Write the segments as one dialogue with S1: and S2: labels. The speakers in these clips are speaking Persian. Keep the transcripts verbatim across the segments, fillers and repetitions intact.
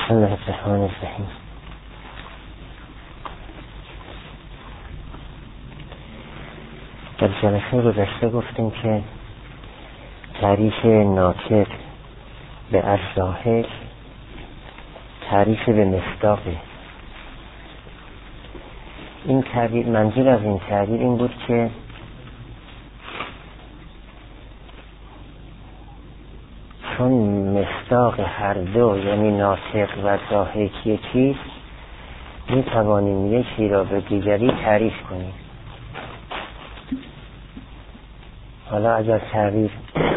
S1: بسم الله الرحمن الرحیم. در جلسه گذشته گفتیم که تعریف ناطق به الظاهر تعریف به مصداقه. این تعبیر، منظور از این تعبیر این بود که چون مصداق هر دو یعنی ناطق و ضاحک یکیست، می توانیم یکی را به دیگری تعریف کنیم. حالا اگر تعریف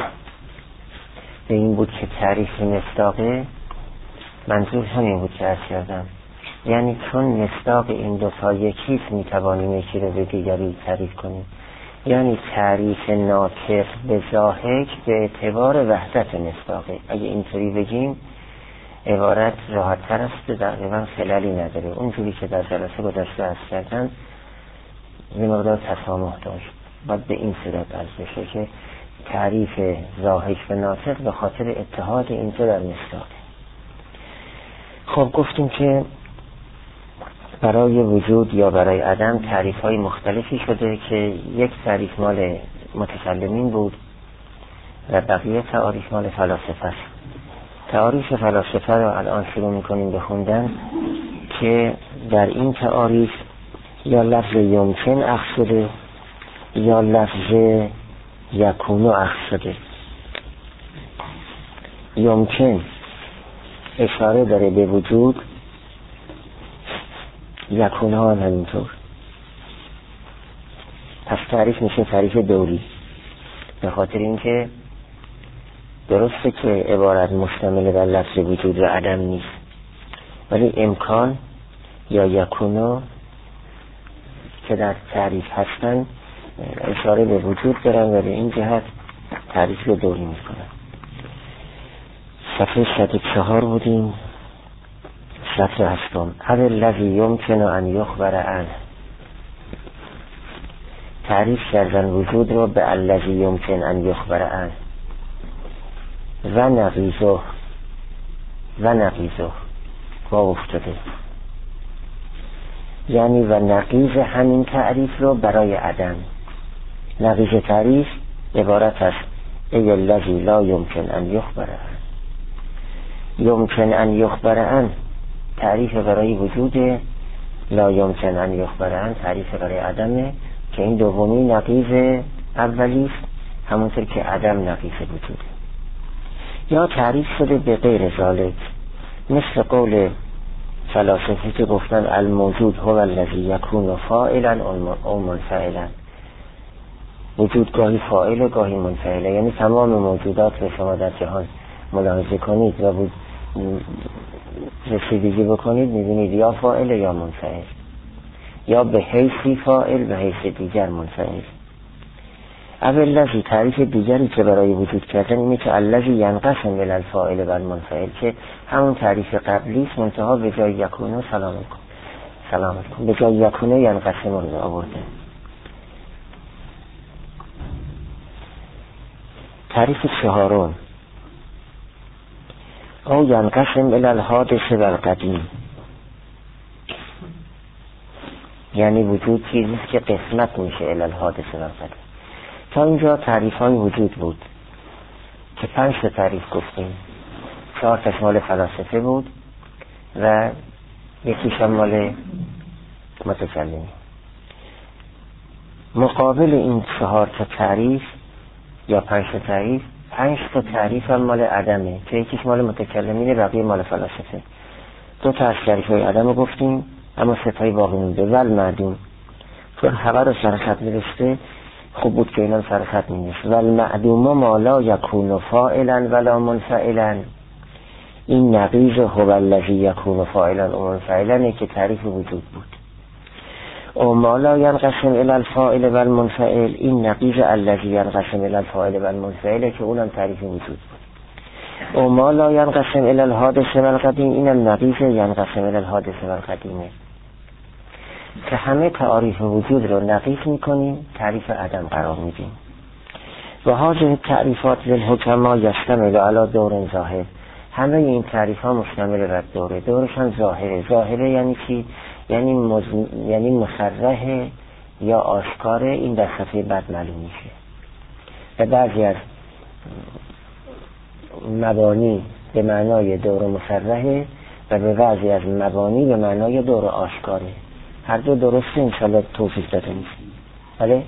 S1: به این بود که تعریف مصداقه، منظور همین بود که عرض کردم، یعنی چون مصداق این دو تا یکیست می توانیم یکی را به دیگری تعریف کنیم. یعنی تعریف ناطق به ضاحک به اعتبار وحدت مصداقه. اگه اینطوری بگیم عبارت راحت تر است، تقریبا خلالی نداره. اونجوری که در جلسه گذشته عرض کردن یه مقدار تسامح داشت. باید به این صورت عرض بشه که تعریف ضاحک به ناطق به خاطر اتحاد اینجا در مصداقه. خب گفتیم که برای وجود یا برای عدم تعریف های مختلفی شده که یک تعریف مال متکلمین بود و بقیه تعریف مال فلاسفه. تعریف فلاسفه رو الان شروع میکنیم به خوندن که در این تعریف یا لفظ یمکن اخذ شده یا لفظ یکونو اخذ شده. یمکن اشاره داره به وجود، یکونه ها هم همینطور. پس تعریف میشه تعریف دوری، به خاطر اینکه درسته که عبارت مشتمل بر لفظ وجود و عدم نیست، ولی امکان یا یکونو که در تعریف هستن اشاره به وجود دارن و به این جهت تعریف رو دوری میکنن. صفحه صد و چهار بودیم، صفحه هفتم. هر الذی یمکن ان یخبر عنه، تعریف کردن وجود رو به الذی یمکن ان یخبر عنه. و نقیضه و نقیضه با افتاده، یعنی و نقیض همین تعریف رو برای عدم. نقیض تعریف عبارت است ای الذی لا یمکن ان یخبر عنه. یمکن ان یخبر عنه تعریف برای وجود، لا یمکن ان یخبر عنه تعریف برای عدمه، که این دومی نقیض اولیست، همونطور که عدم نقیض وجوده. یا تعریف شده به غیر ذالک، مثل قول فلاسفه که گفتن الموجود هو الذی یکون فاعلا او منفعلا. وجود گاهی فاعل و گاهی منفعله، یعنی تمام موجودات رو شما در جهان ملاحظه کنید و بود رسیدگی بکنید، میبینید یا فاعل یا منفعل، یا به حیثی فاعل به حیث دیگر منفعل. اول لذی تعریف دیگری که برای وجود کردن اینه که الذی ینقسم الی الفاعل و المنفعل، که همون تعریف قبلی است، منتها به جای یکونه سلام کن سلامت کن به جای یکونه ینقسم رو آورده. تعریف چهارم او ینقسم الی الحادث و القدیم، یعنی وجود چیزیست که قسمت میشه الی الحادث و القدیم. تا اینجا تعریف های وجود بود که پنج تا تعریف گفتیم، چهار تا مال فلاسفه بود و یکیش مال متکلمین. مقابل این چهار تا تعریف یا پنج تا تعریف، پنج تا تعریف هم مال عدمه که یکیش مال متکلمین، بقیه مال فلاسفه. دو تا از تعریف های عدم گفتیم، اما سه تای باقی مونده. ول معدوم، چون همه رو سرخط میرسته، خوب بود که اینم سرخط میرسته. ول معدوم ما لا یکون فاعلا ولا منفعلا، این نقیض هو الذی یکون فاعلا و منفعلا که تعریف وجود بود. او ما لا ینقسم الی الفاعل و المنفعل، این نقیض الذی ینقسم الی الفاعل و المنفعل که اونم تعریف وجود بود. او ما لا ینقسم الی الحادث و القدیم، اینم نقیض ینقسم الی الحادث و القدیمه، که همه تعریف وجود رو نقیض میکنیم، تعریف عدم قرار میدیم. و هذه تعریفات للحکما یشتمل علی دور ظاهر، همه این تعریف ها مشتمل بر دوره. دورشان ظاهره. ظاهره یعنی چی؟ یعنی مز... یعنی مصرح یا آشکاره. این در صفحه بعد معلوم میشه. و بعضی از مبانی به معنای دور مصرحه و به بعضی از مبانی به معنای دور آشکاره. هر دو درسته، انشاءالله توضیح داده میشه. بله؟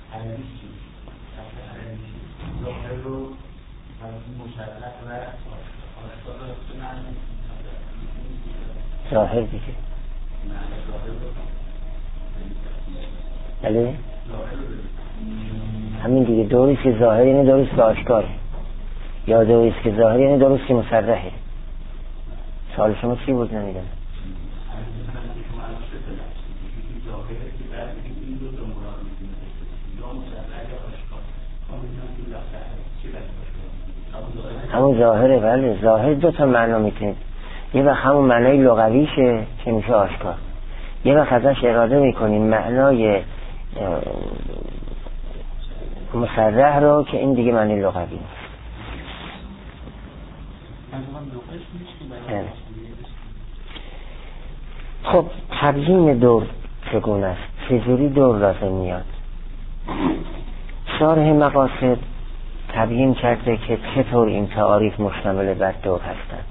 S1: ظاهر دیگه. بله؟ همین دیگه. دوری که ظاهر یعنی دوری که آشکاره، یا دوری که ظاهر یعنی دوری که مصرحه. سوال شما چی بود؟ نمیدونم. همون ظاهره. بله، ظاهر دو تا معنا میتونید. یه وقت همون معنای لغویشه که میشه آشکار، یه وقت ازش اراده میکنیم معنای مصرح رو که این دیگه معنی لغوی نیست. خب تبیین دور چگونه است؟ چجوری دور لازم میاد؟ شارح مقاصد تبیین کرده که چطور این تعاریف مشتمل بر دور هستند.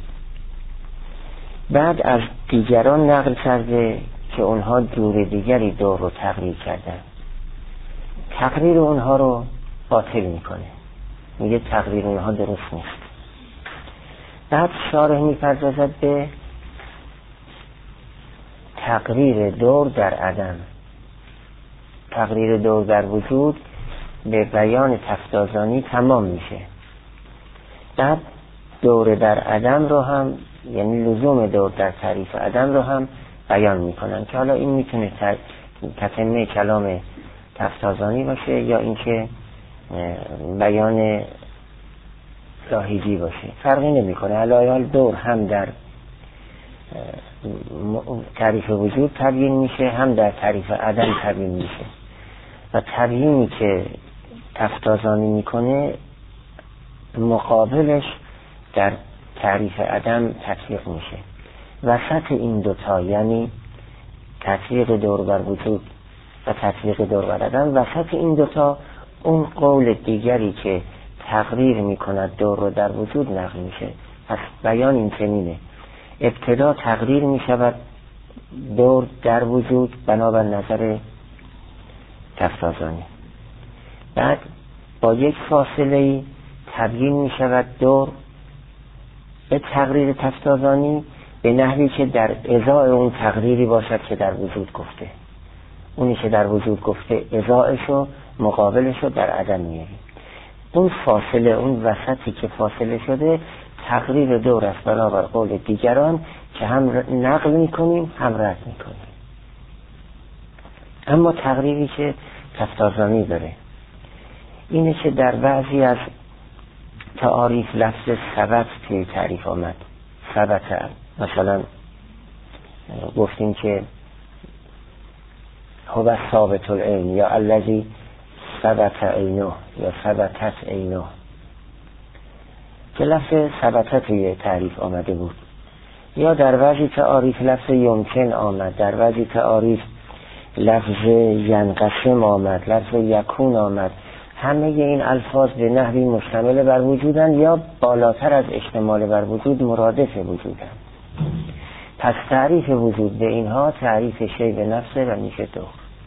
S1: بعد از دیگران نقل کرده که اونها دور دیگری دور رو تقریر کردن. تقریر اونها رو باطل میکنه، میگه تقریر اونها درست نیست. بعد شارح میپردازد به تقریر دور در عدم. تقریر دور در وجود به بیان تفتازانی تمام میشه. بعد دور در عدم رو هم، یعنی لزوم دور در تعریف عدم رو هم بیان میکنن که حالا این میتونه تتمه کلام تفتازانی باشه یا اینکه بیان لاحیجی باشه، فرقی نمیکنه. علایال دور هم در تعریف وجود تبیین میشه، هم در تعریف عدم تبیین میشه. و تبیینی که تفتازانی میکنه مقابلش در تعریف عدم تطبیق میشه. وسط این دوتا، یعنی تطبیق دور بر وجود و تطبیق دور بر عدم، وسط این دوتا اون قول دیگری که تقریر میکند دور رو در وجود نقل میشه. پس بیان این چنینه: ابتدا تقریر میشود دور در وجود بنابر نظر تفتازانی، بعد با یک فاصله تبیین میشود دور به تقریر تفتازانی به نحوی که در ازای اون تقریری باشد که در وجود گفته. اونی که در وجود گفته ازایشو مقابلشو در عدم میاریم. اون فاصله، اون وسطی که فاصله شده تقریر دور است بنابر قول دیگران که هم نقل میکنیم هم رد میکنیم. اما تقریری که تفتازانی داره اینه که در بعضی از تعاریف لفظ ثبت توی تعریف آمد. ثبت، مثلا گفتیم که هو ثابت العین یا الذی ثبت عینه یا ثبتت عینه، که لفظ ثبت توی تعریف آمده بود. یا در بعضی تعاریف لفظ یمکن آمد، در بعضی تعاریف لفظ ینقسم آمد، لفظ یکون آمد. همه این الفاظ به نحوی مشتمل بر وجودن یا بالاتر از اشتمال بر وجود مرادف وجودن. پس تعریف وجود به اینها تعریف شی به نفسه و میشه دور.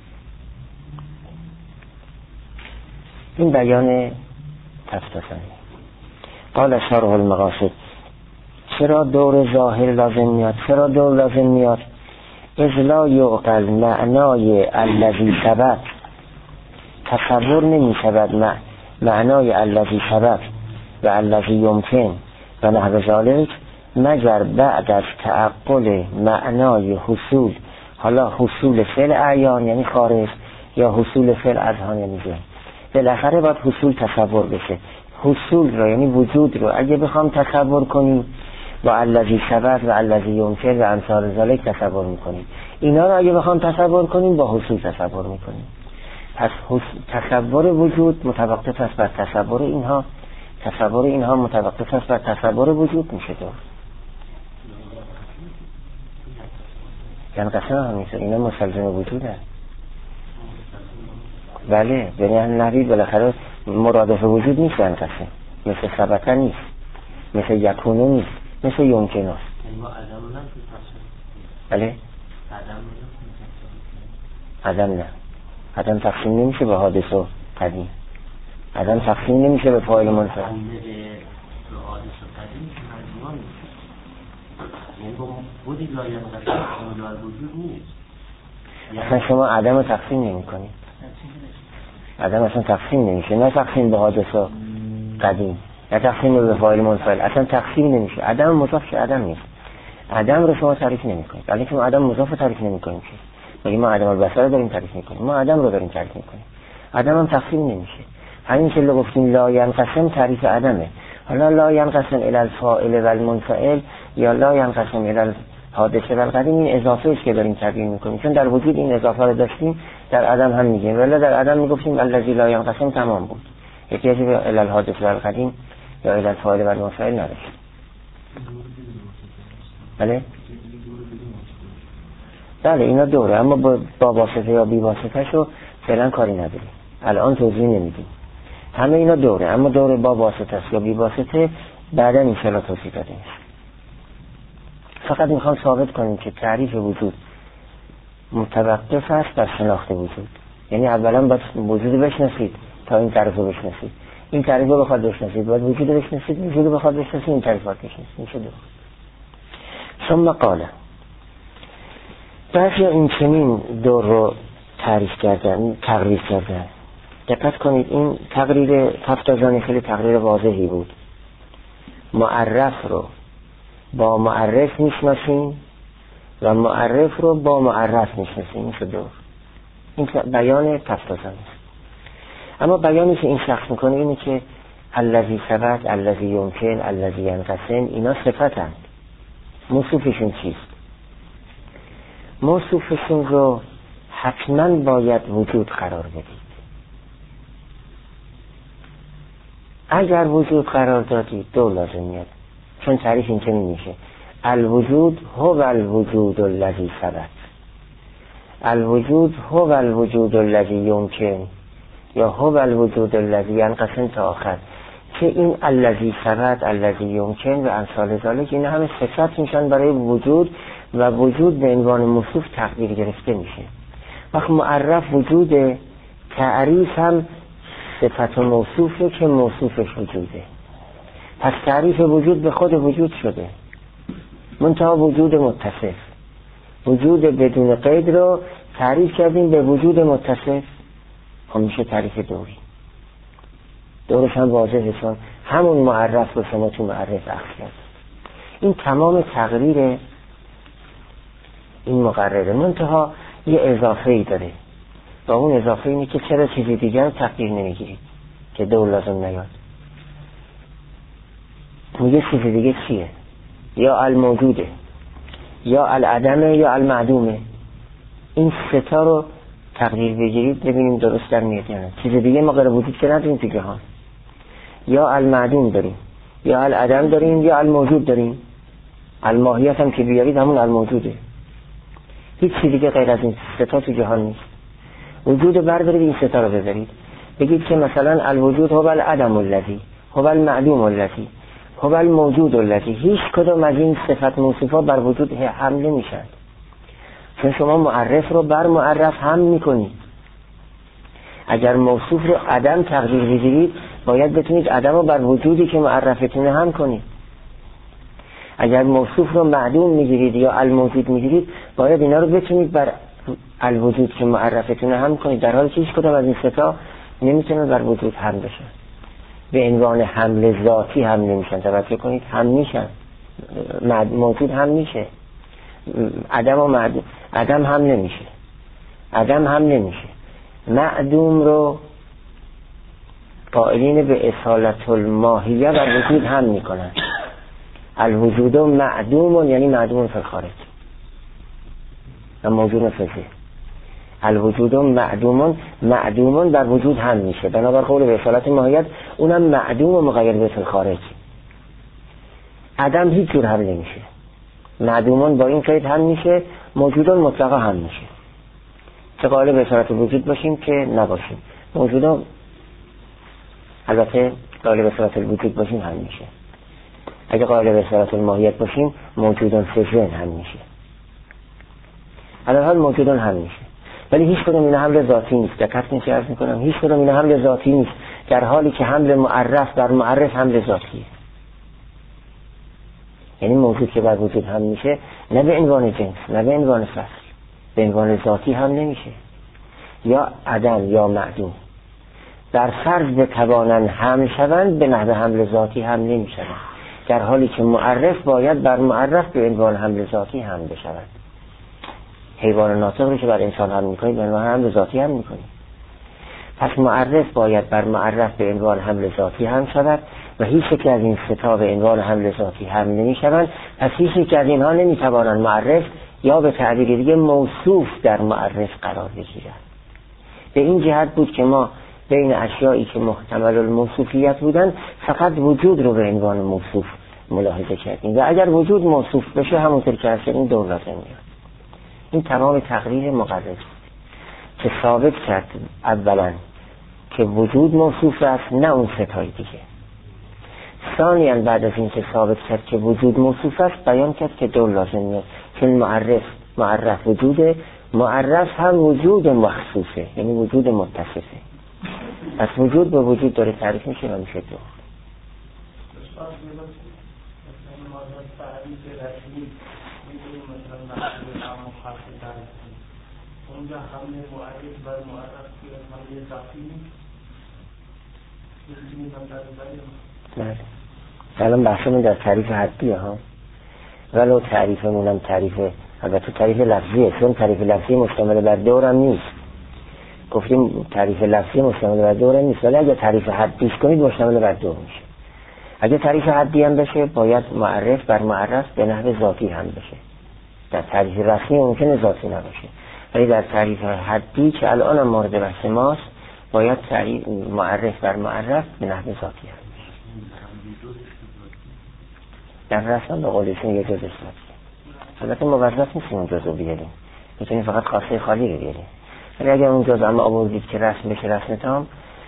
S1: این بیان تفتازانی. قال شارح المقاصد: چرا دور ظاهر لازم میاد؟ چرا دور لازم میاد؟ اذ لا یعقل معنای الذی ثبت، تصور نمی شود معنای الذی ثبت و الذی یمکن و نحو ذالک مگر بعد از تعقل معنای حصول. حالا حصول فعل اعیان یعنی خارج یا حصول فعل اذهان یعنی ذهن. بالاخره باید حصول تصور بشه. حصول رو یعنی وجود رو اگه بخوام تصور کنیم با الذی ثبت و الذی یمکن و امثال ذالک تصور میکنیم. اینا رو اگه بخوام تصور کنیم با حصول تصور میکنیم. پس تصور وجود متوقف است بر تصور اینها، تصور اینها متوقف است بر تصور وجود میشه دور. ینقسم همینطور، اینا مستلزم وجود هست. بله، یعنی نبی بالاخره مرادف وجود نیست ینقسم، مثل ثبته نیست، مثل یکونه نیست، مثل یمکن است. بله؟ عدم نه، عدم تقسیم نمیشه به حادث و قدیم، عدم تقسیم نمیشه به فاعل منفعل. اصلا شما عدم رو تقسیم نمی کنی، عدم اصلا تقسیم نمیشه، نه تقسیم به حادث و قدیم، نه تقسیم به فاعل منفعل، اصلا تقسیم نمیشه. عدم مضاف شه عدم نیست، عدم رو شما تعریف نمی کنید، ولی که ما عدم مضاف رو تعریف نمی کنیم، میگیم ما عدم البصر رو داریم تعریف میکنیم، ما عدم رو داریم تعریف میکنیم. عدم هم تقسیم نمیشه. همین که لو گفتیم لا ینقسم تعریف عدمه. حالا لا ینقسم الی الفاعل و المنفعل یا لا ینقسم الی الحادث و القدیم، این اضافه است که داریم تعبیر میکنیم، چون در وجود این اضافه رو داشتیم در عدم هم میگیم، ولی در عدم میگفتیم الذی لا ینقسم تمام بود، احتیاجی به الی الحادث و القدیم یا الی الفاعل و المنفعل نداشت. بله بله اینا دوره، اما با, با واسطه یا بی واسطه شو فعلا کاری نداریم، الان توضیح نمیدیم. همه اینا دوره، اما دوره با واسطه است یا بی واسطه بعدا ان شاء الله توضیح دادیم. فقط میخوام ثابت کنیم که تعریف وجود متوقف است بر شناخت وجود، یعنی اولا باید وجود بشناسید تا این تعریف رو بشناسید، این تعریف رو بخواد بشناسید باید وجود رو بشناسید، وجود رو بخواد بشناسید این تعریف رو بشناسید. میشه دو. ثم قاله، بعضی این چنین دور رو تعریف کردن، تقریر کردن. دقت کنید این تقریر تفتازانی خیلی تقریر واضحی بود. معرف رو با معرف میشناسیم و معرف رو با معرف میشناسیم. میشه دور. این بیان تفتازانی است. اما بیانی که این شخص میکنه اینه که الذی ثبت، الذی یمکن، الذی ینقسم، اینا صفتند. موصوفشون چیست؟ موصوفشون رو حتما باید وجود قرار بدید. اگر وجود قرار دادید دو لازم میاد، چون تعریف این چنین میشه الوجود هو الوجود الذی ثبت، الوجود هو الوجود الذی یمکن یا هو الوجود الذی ینقسم تا آخر، که این الذی ثبت، الذی یمکن و امثال ذالک این همه صفت میشن برای وجود و وجود به عنوان موصوف تقدیر گرفته میشه. وقت معرف وجود، تعریف هم صفت و موصوفه که موصوفش وجوده، پس تعریف وجود به خود وجود شده، منتها وجود متصف، وجود بدون قید رو تعریف کردیم به وجود متصف، هم میشه تعریف دوری. دورش هم واضحه، چون همون معرف رو شما تو معرف اخذ کرد. این تمام تقریر این مقرره، منتها یه اضافه ای داره و اون اضافه اینه که چرا چیزی دیگر تقدیر نمیگیرید که دور لازم نیاد. میگه چیزی دیگه چیه؟ یا الموجوده یا العدمه یا المعدومه. این ستا رو تقدیر بگیرید ببینیم درست در میاد یا نه. چیز دیگه ما غیر وجود که نداریم تو جهان، یا المعدوم داریم یا العدم داریم یا الموجود داریم. الماهیت هم که بیارید همون الموجوده، هیچ چیز دیگه غیر از این ستا تو جهان نیست. وجود بردارید این ستا رو بذارید بگید که مثلا الوجود هو العدم الذی هو المعدوم الذی هو الموجود الذی، هیچ کدوم از این صفت موصوفا بر وجود حمله میشن، چون شما معرف رو بر معرف هم میکنید. اگر موصوف رو عدم تقدیر بگیرید باید بتونید عدم رو بر وجودی که معرفتونه هم کنید. اگر موصوف رو معدوم میگیرید یا الموجود میگیرید باید اینا رو بتونید بر الوجود که معرفتونه هم کنید، در حالی که هیچ کدام از این ستا نمیتونه بر وجود هم بشن، به عنوان حمل ذاتی هم نمیشن. توجه کنید هم میشن، موجود هم میشه، عدم و معدوم، عدم هم نمیشه، عدم هم نمیشه. معدوم رو قائلین به اصالت الماهیه و وجود هم میکنن. الوجود معدوم یعنی معدوم فی الخارج و موجود فی الذهن. الوجود معدوم معدوم بر وجود هم میشه، بنابر قول به اصالت ماهیت اونم معدوم و مغیر به فی الخارج. عدم هیچ جور هم نمیشه، معدومون با این قید هم میشه، موجودون مطلقا هم میشه. چه قائل به صورت وجود باشیم که نباشیم، موجودون البته قائل به صورت وجود باشیم هم میشه. اگه قائل به صورت الماهیت باشیم موجودون فیزن هم میشه. الان موجودون هم میشه، ولی هیچ کدوم این حمل ذاتی نیست. دقت میشه عرض میکنم هیچ کدوم این حمل ذاتی نیست، در حالی که حمل معرف بر معرف حمل ذاتیه. یعنی موجود که بر وجود هم میشه نه به عنوان جنس، نه به عنوان فصل، به عنوان ذاتی هم نمیشه. یا عدم یا معدوم در فرض بتوانند حمل شوند به نحو حمل ذاتی هم نمیشوند، در حالی که معرف باید بر معرف به عنوان حمل ذاتی هم بشوند. حیوان ناطق رو که بر انسان هم میکنید به عنوان حمل ذاتی هم میکنید. پس معرف باید بر معرف به عنوان حمل ذاتی هم شود و هیچ یک از این ستا به عنوان حمل ذاتی هم نمیشوند. پس هیچ یک از اینها نمیتوانند معرف یا به تعبیر دیگه موصوف در معرف قرار بگیرند. به این جهت بود که ما بین اشیایی که محتمل الموصوفیت بودن فقط وجود رو به عنوان موصوف ملاحظه کردیم و اگر وجود موصوف بشه همونطور که هست این دور لازم میاد. این تمام تقریر مقرر که ثابت کرد اولا که وجود موصوف است، نه اون ستای دیگه. ثانیاً بعد از این که ثابت کرد که وجود موصوف است بیان کرد که دور لازم میاد، چون معرف معرف وجوده، معرف هم وجود مخصوصه، یعنی وجود متصفه. از وجود به وجود داره تعریف میشه و میشه دو.
S2: اونجا حمله معرف بر معرف که حمله ذاتی
S1: نیست. بله. الان بحثمون در تعریف حدیه ها. ولو تعریفمون هم تعریف، البته تعریف لفظیه، چون تعریف لفظی مشتمل بر دور هم نیست. گفتیم تعریف لفظی مشتمل بر دور هم نیست، ولی اگه تعریف حدیش کنید مشتمل بر دور میشه. اگه تعریف حدی هم بشه باید معرف بر معرف به نحو ذاتی هم بشه. در تعریف رسمی ممکنه ذاتی نباشه، ولی در تعریف حدی که الان هم مورد بحث ماست باید تعریف معرف بر معرف به نحو ذاتی هم بشه. در رسم به قولشون یه جز ذاتی. البته موظف نیستیم اون جز رو بیاریم، میتونیم فقط خاصه خالی رو بیاریم، ولی اگر اون جز اما آوردید که رسم بشه رسم تام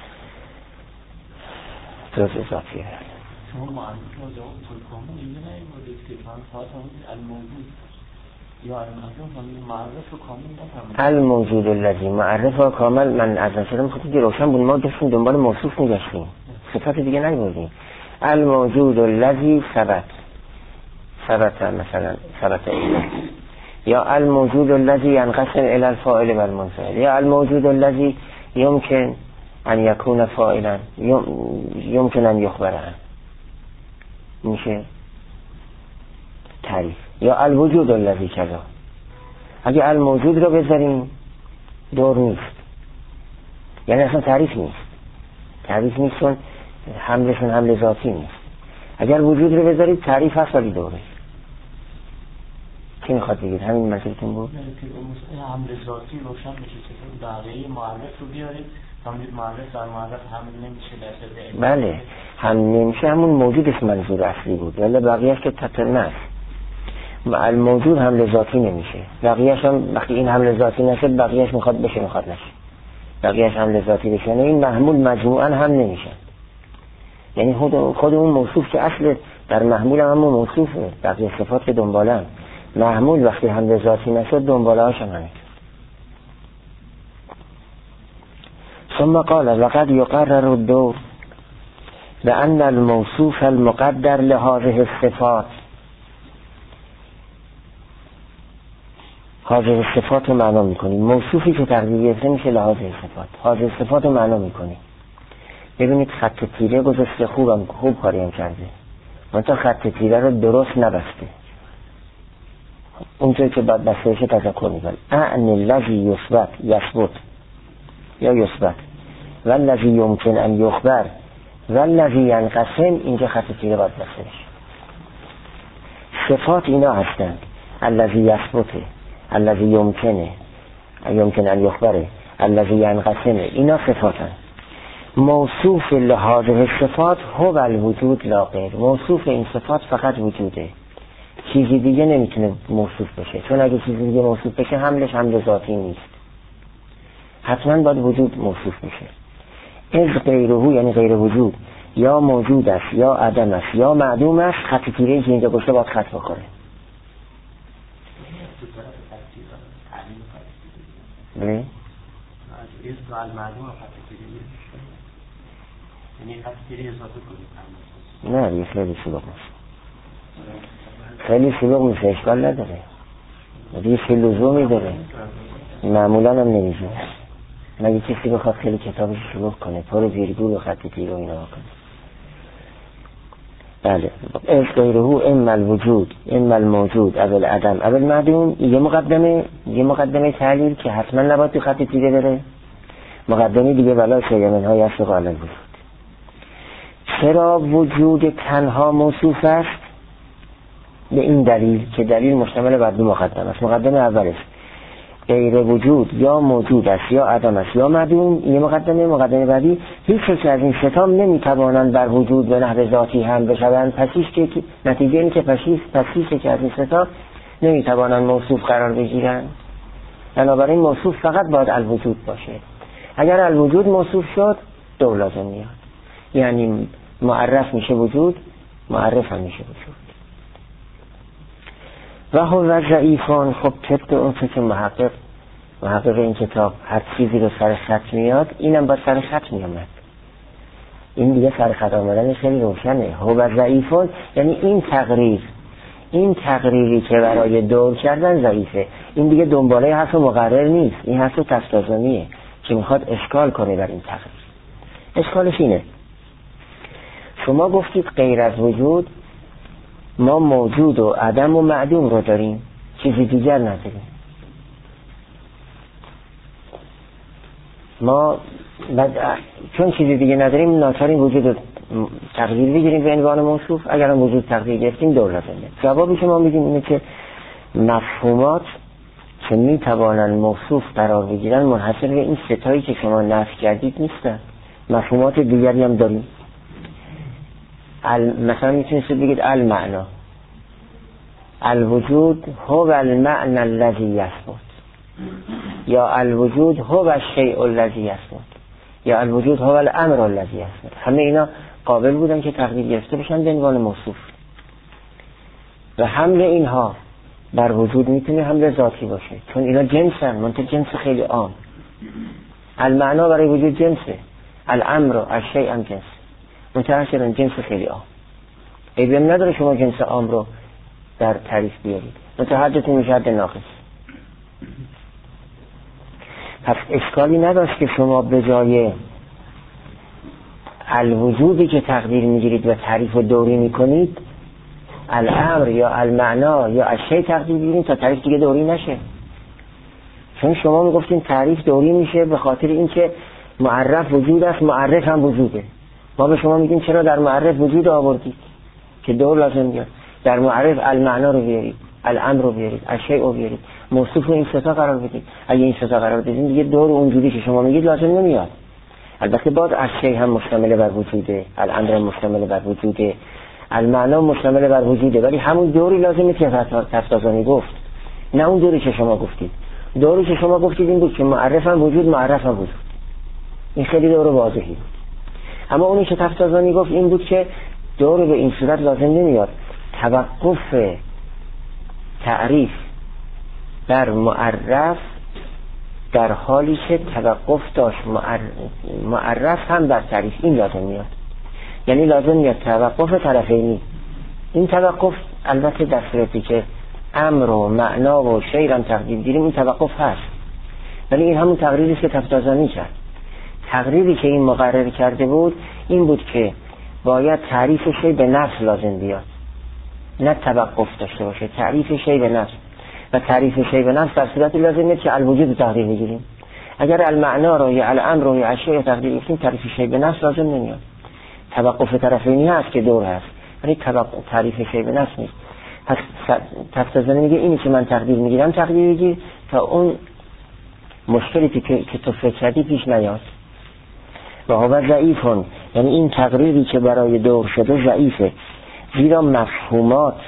S1: جز ذاتیه.
S2: شما معرف رو جواب کامل اینجا نمی‌بودید که چند ساعت هم الموجود یا المعرف و کامل نفهمید.
S1: الموجود الذی معرف و کامل، من از نشدم خودی که روشن بود، ما داشتیم دنبال موصوف میگشتیم، صفات دیگه نیوردیم. الموجود الذی ثبت ثبت مثلا ثبت اینا، یا الموجود الذی ينقسم الى الفاعل والمنفعل، یا الموجود الذی يمكن ان يكون فاعلا يمكن ان يخبر عنه، میشه تعریف. یا الوجود الذی کذا. اگه الموجود رو بذاریم دور نیست، یعنی اصلا تعریف نیست، تعریف نیست چون حملشون حمل ذاتی نیست. اگر وجود رو بذارید تعریف هست ولی دوره. چی میخواد بگید؟ همین مسئلتون بود؟
S2: حمل ذاتی روشن میشه که بقیه معرف رو بیارید، همین معرف در معرف حمل نمیشه در
S1: بله حمل نمیشه، همون موجودش منظور اصلی بود، ولی بقیهش که تطر است. الموجود حمل ذاتی نمیشه، بقیهش هم وقتی این حمل ذاتی نشه بقیهش میخواد بشه میخواد نشه، بقیهش حمل ذاتی بشه، این محمول مجموعاً هم نمیشه. یعنی خود خود اون موصوف که اصل در محمول هم همون موصوفه، بقیه صفات که دنباله هم. محمول وقتی حمل ذاتی نشد دنباله هاش هم همین. ثم قال وقد يقرر الدور بأن الموصوف المقدر لهذه الصفات. هذه الصفات رو معنا میکنیم، موصوفی که تقدیر گرفته میشه لهذه الصفات، هذه الصفات رو معنا میکنیم. ببینید خط تیره گذاشته، خوبم خوب کاری هم کرده، منتها خط تیره رو درست نبسته. اونجایی که بعد بسته بشه تذکر میکنه اعنی الذی یثبت یثبت یا یثبت و الذی یمکن ان یخبر و الذی ینقسم، اینجا خط تیره باید بسته بشه. صفات اینا هستند، الذی یثبت، الذی یمکنه یمکن ان یخبره، الذی ینقسم، اینا صفاتن. موصوف لهذه الصفات هو الوجود لا غیر، موصوف این صفات فقط وجوده. چیزی دیگه نمیتونه موصوف بشه، چون اگه چیزی دیگه موصوف بشه حملش حمل ذاتی نیست، حتما باید وجود موصوف بشه. از غیره یعنی غیر وجود، یا موجود است یا عدم است یا معدوم است، خط تیره‌ای که اینجا گفته باید خط بخوره. بله؟
S2: از از معدوم خط تیره‌ای یعنی خط تیره‌ای اضافه کنید.
S1: نه دیگه خیلی شلوغ میشه، خیلی شلوغ میشه، اشکال نداره، دیگه خیلی لزومی داره، معمولا هم نمیشه مگه کسی بخواد خیلی کتابش شلوغ کنه، پر ویرگول و خط تیره و اینا کنه. بله، از غیره اما الوجود اما الموجود اول عدم اول معدوم، یه مقدمه یه مقدمه تعلیل که حتما نباید تو خط تیره بره، مقدمه دیگه ولا شیء منها یصدق علی الوجود. چرا وجود تنها موصوف است؟ به این دلیل که دلیل مشتمل بر دو مقدمه است. مقدمه اولش غیر وجود یا موجود است یا عدم است یا معدوم، یه مقدمه. مقدمه بعدی هیچ یک از این ستام نمیتوانند بر وجود به نحو ذاتی هم بشوند، پسیش که نتیجه این که پسیش پسیش که از این ستا نمیتوانند موصوف قرار بگیرند. بنابراین موصوف فقط باید الوجود باشه. اگر الوجود موصوف شد دو لازم میاد، یعنی معرف میشه وجود، معرف هم میشه وجود. و هو ضعیفان. خب طبق اون که محقق محقق این کتاب هر چیزی رو سر خط میاد، اینم با سر خط میامد. این دیگه سر خط آمدنش خیلی روشنه. هو ضعیفان یعنی این تقریر، این تقریری که برای دور کردن ضعیفه. این دیگه دنباله حرف مقرر نیست، این حرف تفسیریه که میخواد اشکال کنه بر این تقریر. اشکالش اینه، شما گفتید غیر از وجود ما موجود و عدم و معدوم رو داریم، چیزی دیگر نداریم. ما چون چیزی دیگه نداریم ناچاریم وجود رو تقدیر بگیریم به عنوان موصوف. اگر هم وجود تقدیر گرفتیم دور لازمه. جوابی که ما میدیم اینه که مفهومات که میتوانن موصوف قرار بگیرن منحصر به این ستایی که شما نفی کردید نیستن، مفهومات دیگری هم داریم. مثلا میتونید بگید المعنا، الوجود هو المعنى الذي يثبت، یا الوجود هو الشیء الذي يثبت، یا الوجود هو الامر الذي يثبت. همه اینا قابل بودن که تقدیر گرفته بشن به عنوان موصوف، و حمل اینها بر وجود میتونه حمل ذاتی باشه، چون اینا جنسن، منتها جنس خیلی عام. المعنا برای وجود جنسه، الامر و الشیء هم جنس، متأثرن جنس خیلی عام. ایبیم نداره شما جنس عام رو در تعریف بیارید، متحدتون میشه حد ناقص. پس اشکالی نداشت که شما به جای الوجودی که تقدیر میگیرید و تعریف و دوری میکنید الامر یا المعنا یا الشیء تقدیر بگیرید تا تعریف دیگه دوری نشه. چون شما میگفتین تعریف دوری میشه به خاطر اینکه معرف وجود است، معرف هم وجوده. ما به شما میگیم چرا در معرف وجود آوردید که دور لازم بیاد، در معرف المعنا رو بیارید، الامر رو بیارید، الشیء رو بیارید، موصوف رو این ستا قرار بدید. اگه این ستا قرار بدید دیگه دور اونجوری که شما میگید لازم نمیاد. البته باز الشیء هم مشتمل بر وجوده، الامر هم مشتمل بر وجوده، المعنا مشتمل بر وجوده، ولی همون دوری لازمه که تفتازانی گفت، نه اون دوری که شما گفتید. دوری که شما گفتید این بود که معرف هم وجود، معرف هم وجود. این خیلی دور واضحی بود. اما اونی که تفتازانی گفت این بود که دور به این صورت لازم نمیاد. توقف تعریف بر معرف در حالی که توقف داشت معرف هم بر تعریف، این لازم میاد. یعنی لازم میاد توقف طرفینی. این توقف البته در صورتی که امر و معنا و شیء هم تقدیر گیریم این توقف هست، ولی این همون تقریری که تفتازانی کرد. تقریری که این مقرر کرده بود این بود که باید تعریف شیء به نفس لازم بیاد، نه توقف داشته باشه. تعریف شیء به نفس، و تعریف شیء به نفس در صورتی لازمه که الوجود تقدیر بگیریم. اگر المعنا رو یا الامر رو یا الشیء تقدیر بگیریم تعریف شیء به نفس لازم نمیاد. توقف طرفینی هست که دور هست، ولی تعریف شیء به نفس نیست. پس تفتازانی میگه اینی که من تقدیر میگیرم تقدیر بگیر تا اون مشکلی که, که تو فکر کردی پیش نیاد. و هو ضعیفون یعنی این تقریری که برای دور شده ضعیفه، زیرا مفهومات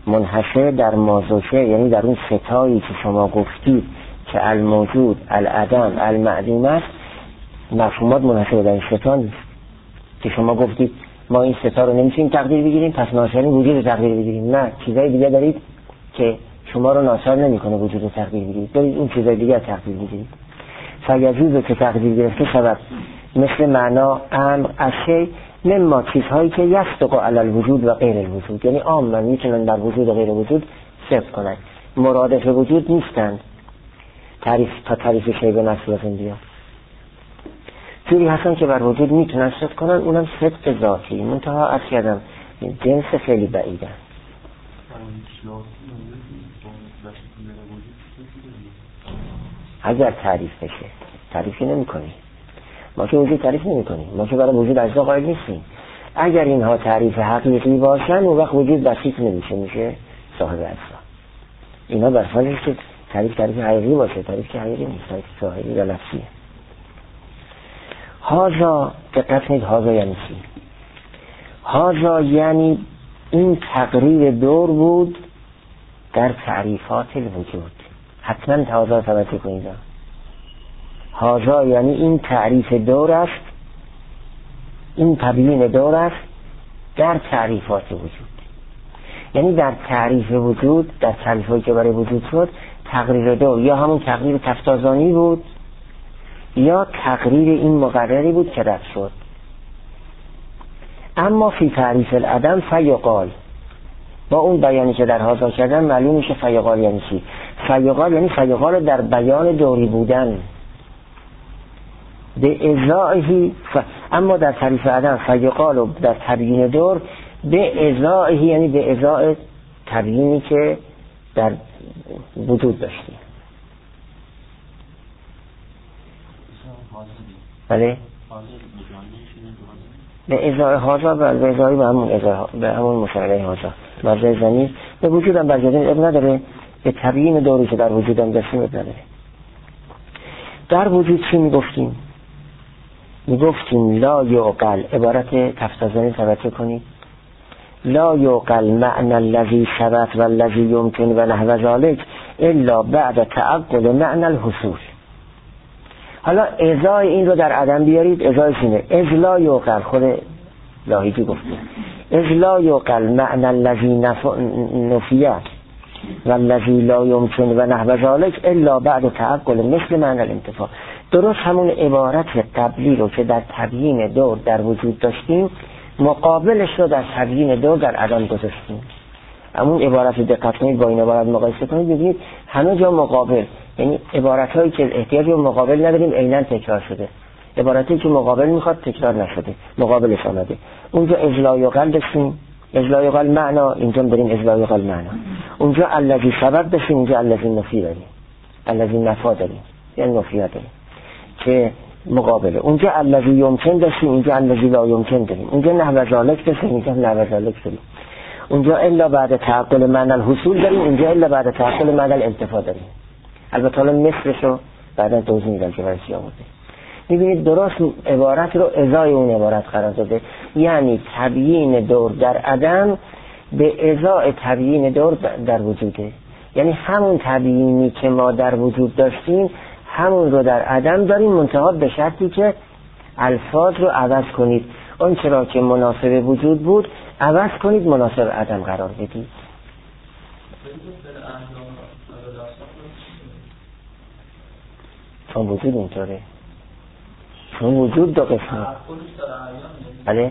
S1: منحصر در مازوشه، یعنی در اون ستایی که شما گفتید که الموجود، العدم، المعدوم است، مفهومات منحصر در این ستا نیست که شما گفتید ما این ستا رو نمیتونیم تقدیر بگیریم پس ناچاریم وجود رو تقدیر بگیریم. نه، چیزای دیگه دارید که شما رو ناچار نمیکنه وجود رو تقدیر بگیرید، دارید اون چیزای دیگه تقدیر بگیرید. فیجوزه که تقدیر گرفته شود مثل معنا امر از شی مما چیزهایی که یصدق علی الوجود و غیر الوجود، یعنی عامه میتونن در وجود و غیر وجود صدق کنن، مرادف وجود نیستند. تعریف تا تعریف شی به نفس لازم بیا جوری هستن که بر وجود میتونن صدق کنن، اونم صدق ذاتی. منتها عرض کردم جنس خیلی بعیدن. اگر تعریف بشه، تعریفی نمی کنی، ما که وجود تعریف نمی کنیم، ما که برای وجود اجزا قائل نیستیم. اگر اینها تعریف حقیقی باشن اون وقت وجود بسیط نمیشه، میشه صاحب اجزا. اینا بر فرض که تعریف تعریف حقیقی باشه، تعریف که حقیقی نیست، تعریف ظاهری و لفظیه. هازا، دقت کنید هازا یعنی چی؟ هازا یعنی این تقریر دور بود در تعریفات الوجود. حتما هازا توجه کنید. هازا یعنی این تعریف دور است، این تبیین دور است در تعریفات وجود. یعنی در تعریف وجود، در تعریفی که برای وجود شد، تقریر دور یا همون تقریر تفتازانی بود یا تقریر این مقرری بود که رد شد. اما فی تعریف العدم فیقال، با اون بیانی که در هازا کردن معلوم میشه فیقال یعنی چی. فیقال یعنی فیقال در بیان دوری بودن به ازائهی ف... اما در تعریف عدم فیقال و در تبیین دور به ازائهی یعنی به ازاء تبیینی که در وجود داشتیم. بله به ازای هازا و به ازای به همون ازای به همون مشاهده هازا مرزای زمین به وجودم برگردیم اب نداره، به تبیین دوری که در وجودم داشتیم اب نداره. در وجود چی میگفتیم؟ میگفتیم لا یعقل، عبارت تفتازانی توجه کنید، لا یعقل معنی الذی ثبت و الذی یمکن و نحو ذلک الا بعد تعقل معنی الحصول. حالا ازای این رو در عدم بیارید، ازای اینه از لا یعقل، خود لاهیجی گفته از لا یعقل معنی الذی نفیه و الذی لا یمکن و نحو ذلک الا بعد تعقل مثل معنی الانتفاع. درست همون عبارت قبلی رو که در تبیین دور در وجود داشتیم مقابلش رو در تبیین دور در عدم گذاشتیم. همون عبارت دقت کنید با این عبارت مقایسه کنید ببینید همه جا مقابل، یعنی عبارت هایی که احتیاج به مقابل نداریم عیناً تکرار شده، عبارتی که مقابل میخواد تکرار نشده، مقابلش آمده. اونجا ازلا یقل داشتیم، ازلا یقل معنا، اینجا داریم ازلا یقل معنا. اونجا الذی سبب داشتیم، اینجا الذی نفی داریم، الذی نفا داریم، یعنی نفی داریم که مقابله. اونجا الذی یمکن داشتیم، اینجا الذی لا یمکن داریم. اونجا نحو ذلک داشتیم، اینجا نحو ذلک داریم. اونجا الا بعد تعقل معنی الحصول داریم، اینجا الا بعد تعقل معنی الانتفاع داریم. البته حالا مثلشو بعدا توضیح میدم که برای چی آورده. میبینید درست عبارت رو ازای اون عبارت قرار داده، یعنی تبیین دور در عدم به ازای تبیین دور در وجوده. یعنی همون تبیینی که ما در وجود داشتیم همون رو در عدم داریم، منتها به شرطی که الفاظ رو عوض کنید، اون چرا که مناسب وجود بود عوض کنید مناسب عدم قرار بدید. چون وجود اینطوره، چون وجود دو قسم. بله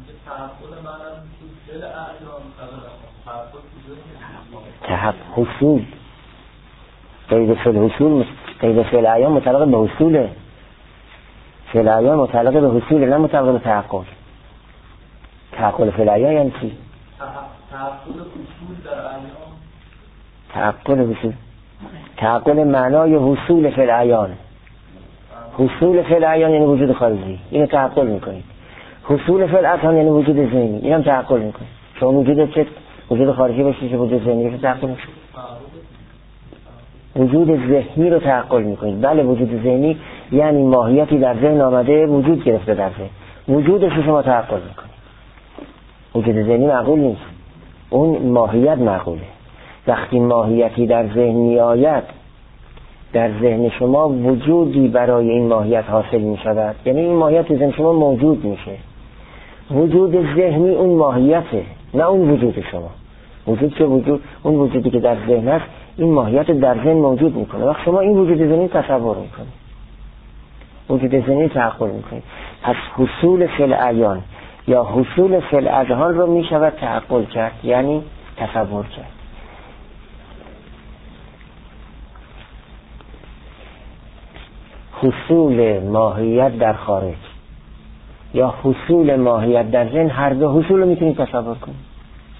S1: تحق حصول قید فعل حصول، قید فعل اعیان متعلق به حصوله، فعل اعیان متعلق به حصوله نه متعلق به تحقق. تحقق فعل اعیان یعنی چی؟
S2: تحقق حصول در اعیان،
S1: تحقق حصول، تحقق معنای حصول فعل اعیان. حصول فعل اعیان یعنی وجود خارجی، اینو تحقق میکنید. حصول فعل اعیان یعنی وجود ذهنی، اینم تحقق میکنید. شما وجود چه وجود خارجی باشه که وجود ذهنی باشه تحقق میکنید. وجود ذهنی رو تحقق میکنید. بله وجود ذهنی یعنی ماهیتی در ذهن آمده وجود گرفته در ذهن، وجودش رو شما تحقق میکنید. وجود ذهنی معقول نیست، اون ماهیت معقوله. وقتی ماهیتی در ذهن می آید، در ذهن شما وجودی برای این ماهیت حاصل می شود، یعنی این ماهیت در ذهن شما موجود میشه. وجود ذهنی اون ماهیته، نه اون وجود شما. وجود که وجود، اون وجودی که در ذهن است این ماهیت در ذهن موجود میکنه. وقتی شما این وجود ذهنی تصور میکنید، وجود ذهنی تعقل میکنید، پس حصول فی العیان یا حصول فی الاذهان رو میشود تعقل کرد، یعنی تصور کرد. حصول ماهیت در خارج یا حصول ماهیت در ذهن، هر دو حصول رو میتونید تصور کنید.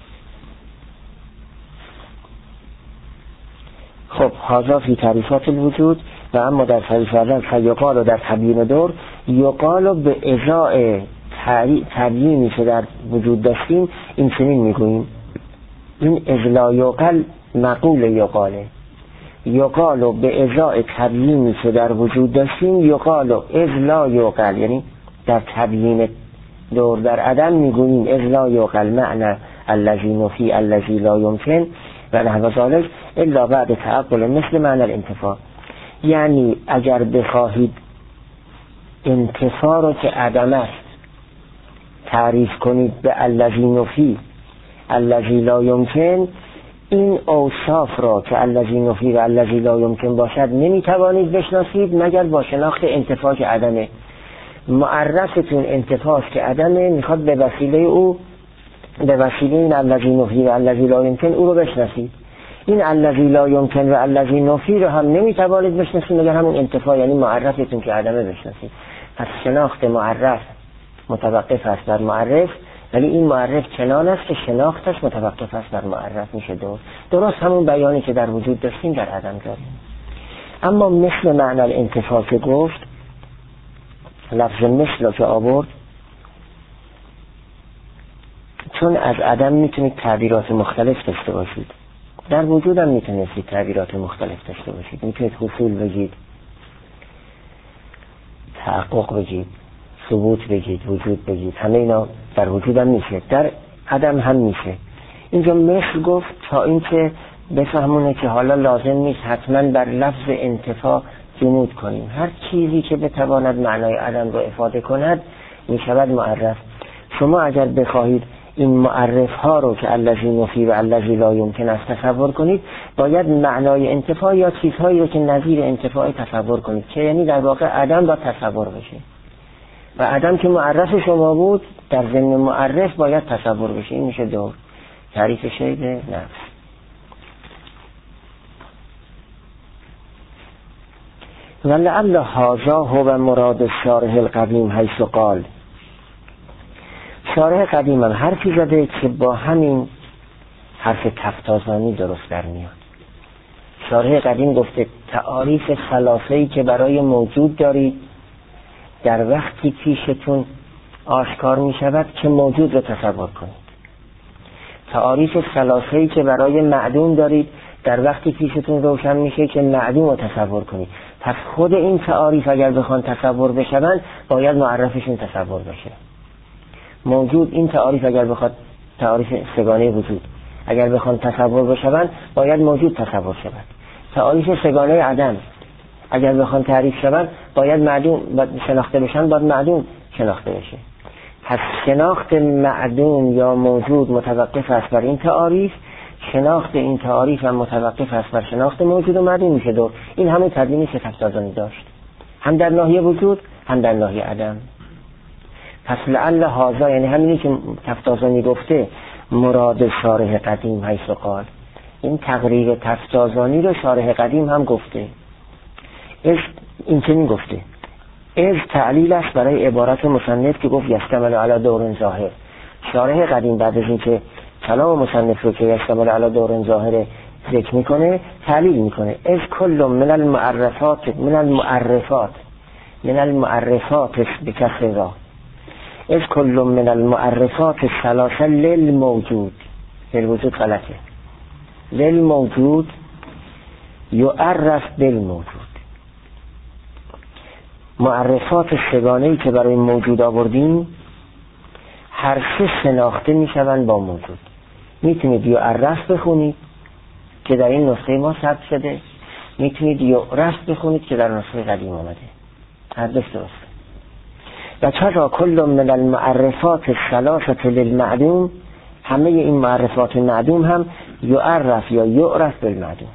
S1: خب هذا فی تعریفات الوجود. و اما در تعریف اول فیقال و در تبیین دور، یقال به ازای تبیینی که در وجود داشتیم این چنین میگوییم، این ازلا یقال مقول یقاله، یقال به ازای تبیینی که در وجود داشتیم، یقال ازلا یقال، یعنی در تبیین دور در عدم میگوییم ازلا یقال معنی الذی نفی الذی لا یمکن و نحو ذلک الا بعد تعقل مثل معنی الانتفاع. یعنی اگر بخواهید انتفاع رو که عدم است تعریف کنید به الذی نفی الذی لا یمکن، این اوصاف را که الذی نفی و الذی لا یمکن باشد نمیتوانید بشناسید مگر با شناخت انتفاع که عدمه. معرفتون انتفاع که عدمه، میخواد به وسیله او، به وسیله این الذی نفی و الذی لا یمکن او رو بشناسید. این الذی لا یمکن و الذی نفی رو هم نمیتوانید بشناسید مگر همون انتفاع، یعنی معرفتون که عدمه بشناسید. پس شناخت معرف متوقف است بر معرف، ولی این معرف چنان است که شناختش متوقف است بر معرف. میشه دو درست همون بیانی که در وجود داشتیم در عدم داریم. اما مثل معنی الانتفاع که گفت، لفظ مثل که آورد، چون از عدم میتونید تعبیرات مختلف داشته باشید، در وجود هم میتونید تعبیرات مختلف داشته باشید. میتونید حصول بگید، تحقق بگید، ثبوت بگید، وجود بگید، همه اینا در وجود هم میشه، در عدم هم میشه. اینجا مثل گفت تا اینکه بفهمونه که حالا لازم نیست حتما بر لفظ انتفاع جمود کنیم، هر چیزی که بتواند معنای عدم رو افاده کند میشود معرف. شما اگر بخواهید این معرف ها رو که الذی نفی و الذی لا یمکن است تصور کنید، باید معنای انتفاع یا چیزهایی رو که نظیر انتفاع تصور کنید، که یعنی در واقع عدم با تصور بشه و عدم که معرف شما بود در ضمن معرف باید تصور بشه. این میشه دور تعریف شیء نفس. ولعل هذا هو مراد الشارح القدیم حیث قال، شارح قدیم هم حرفی زده که با همین حرف تفتازانی درست در میاد. شارح قدیم گفته تعاریف ثلاثه‌ای که برای موجود دارید در وقتی پیشتون آشکار می شود که موجود رو تصور کنید. تعاریف ثلاثه‌ای که برای معدوم دارید در وقتی پیشتون روشن میشه که معدوم رو تصور کنید. پس خود این تعاریف اگر بخوان تصور بشوند باید معرفشون تصور بشه. موجود، این تعاریف اگر بخواد تعاریف سگانه وجود اگر بخوان تصور بشوند باید موجود تصور شود. تعاریف سگانه عدم اگر بخوان تعریف شوند باید معدوم شناخته بشن، باید معدوم شناخته بشه. پس شناخت معدوم یا موجود متوقف است بر این تعاریف، شناخت این تعاریف هم متوقف است بر شناخت موجود و معدوم میشه دو. این همون تدوینی که تفتازانی داشت، هم در ناحیه وجود هم در ناحیه عدم. پس لعل هذا یعنی همینی که تفتازانی گفته مراد شارح قدیم حیث قال، این تقریر تفتازانی رو شارح قدیم هم گفته. از این چنین گفته، از تعلیل است برای عبارت مصنف که گفت یشتمل علی دور ظاهر. شارح قدیم بعد از این که کلام مصنف رو که یشتمل علی دور ظاهر ذکر میکنه تعلیل میکنه. از کل من المعرفات من المعرفات من المعرفات بکسر را، از کل من المعرفات الثلاثه للموجود، للوجود غلطه، للموجود یعرف بالموجود. معرفات سگانه‌ای که برای موجود آوردیم هر سه شناخته میشوند با موجود. میتونید یعرف بخونید که در این نسخه ما ثبت شده، میتونید یعرف بخونید که در نسخه قدیم آمده. هر دو درسته. و چرا کل من المعرفات الثلاثه للمعدوم، همه این معرفات معدوم هم یعرف یا یعرف بالمعدوم،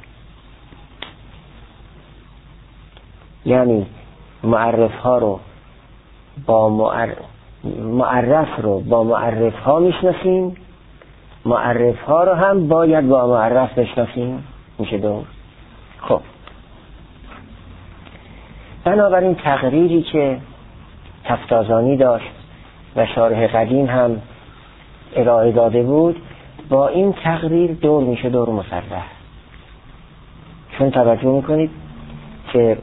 S1: یعنی معرف ها رو با معرف, معرف رو با معرف ها میشناسیم، معرف ها رو هم باید با معرف بشناسیم. میشه دو. خب بنابراین تقریری که تفتازانی داشت و شارح قدیم هم ارائه داده بود، با این تقریر دور میشه دور مصرح. چون توجه میکنید که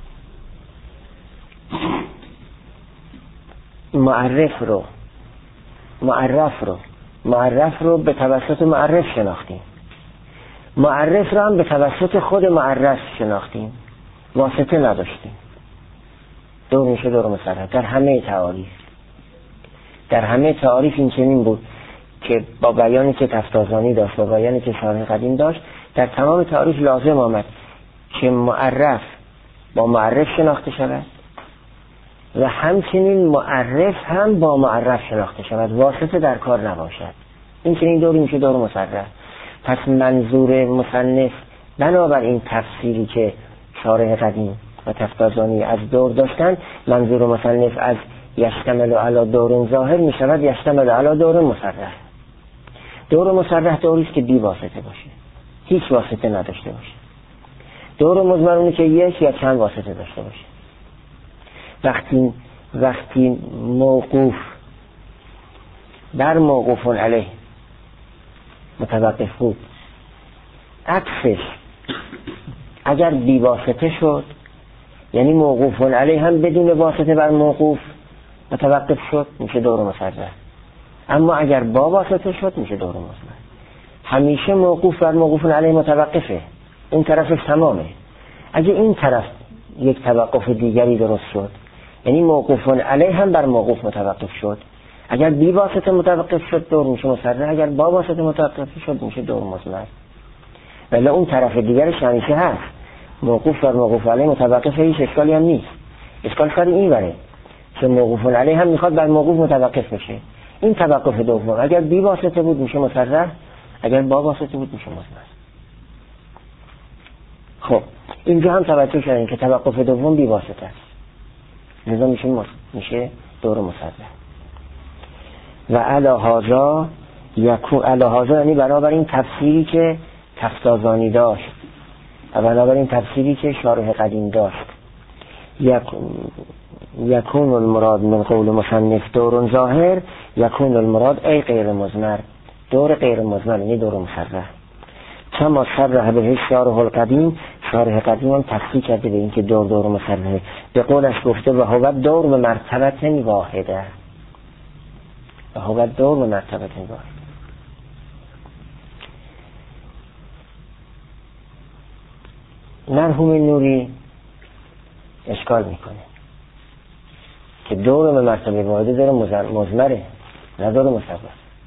S1: معرف رو معرف رو معرف رو به توسط معرف شناختیم، معرف رو هم به توسط خود معرف شناختیم، واسطه نداشتیم. دور میشه دور مصرح. در همه تعاریف در همه تعاریف این چنین بود که با بیانی که تفتازانی داشت، با بیانی که شارح قدیم داشت، در تمام تعاریف لازم آمد که معرف با معرف شناخته شود و همچنین معرف هم با معرف شناخته شود، واسطه در کار نباشد. این چنین دوری میشه دور مصرح. پس منظور مصنف بنابر این تفسیری که شارح قدیم و تفتازانی از دور داشتن، منظور مصنف از یشتمل علی دور ظاهر می شود یشتمل علی دور مصرح. دور مصرح دوری است که بی واسطه باشه، هیچ واسطه نداشته باشه. دور مضمرونی که یک یا چند واسطه داشته باشه. وقتی وقتی موقوف در موقوف علیه متوقف بود، عکسش اگر بی واسطه شد، یعنی موقوف علیه هم بدون واسطه بر موقوف متوقف شد، میشه دور مصرح. اما اگر با واسطه شد میشه دور مضمر. همیشه موقوف بر موقوف علیه متوقفه، اون طرفش تمامه. اگه این طرف یک توقف دیگری درست شد، یعنی موقوف علیه هم بر موقوف متوقف شد، اگر بی واسطه متوقف شد دور میشه مصرح، اگر با واسطه متوقف شد میشه دور مضمر. ولی اون طرف دیگرش همیشه هست، موقوف بر موقوف علیه متوقفه، هیچ اشکالی هم نیست. اشکال سر این بره که موقوف علیه هم میخواد بر موقوف متوقف بشه. این توقف دوم اگر بی واسطه بود میشه مصرح، اگر با واسطه بود میشه مضمر. خب اینجا هم توجه کردین که توقف دوم بی واسطه است، لذا میشه مص... میشه دور مصرح. و علی هذا یکون، علی هذا یعنی برابر این تفسیری که تفتازانی داشت و برابر این تفسیری که شارح قدیم داشت، یکون المراد من قول مصنف دور ظاهر، یکون المراد ای غیر مضمر، دور غیر مضمر یعنی دور مصرح. کما صرح به شارح القدیم، شارح قدیم هم تفسیر کرده به این که دور دور مصرحه. به قولش گفته و هو دور به مرتبه واحده، و هو دور به مرتبه واحده. مرحوم نوری اشکال میکنه که دور به مرتبه واحده دور مضمره، نه دور مصرح.